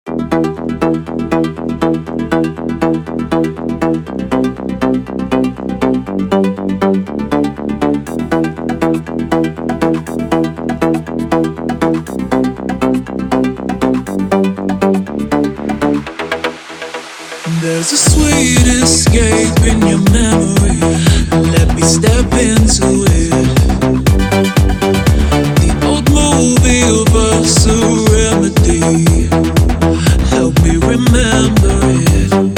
There's a sweet escape in your memory. Let me step into it. The old movie of a serenity. Help me remember it.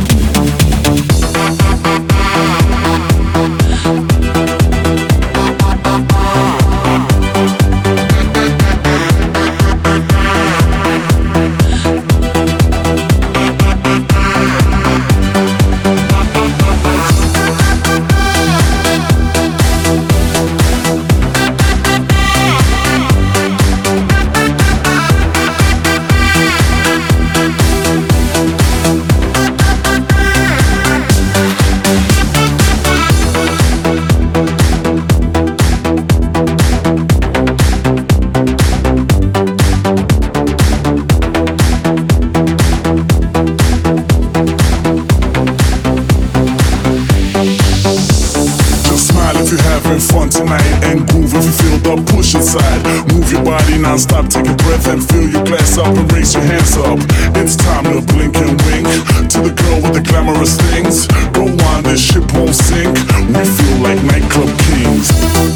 Fun tonight and groove if you feel the push inside. Move your body non-stop, take a breath and fill your glass up and raise your hands up. It's time to blink and wink to the girl with the glamorous things. Go on, this ship won't sink. We feel like nightclub kings.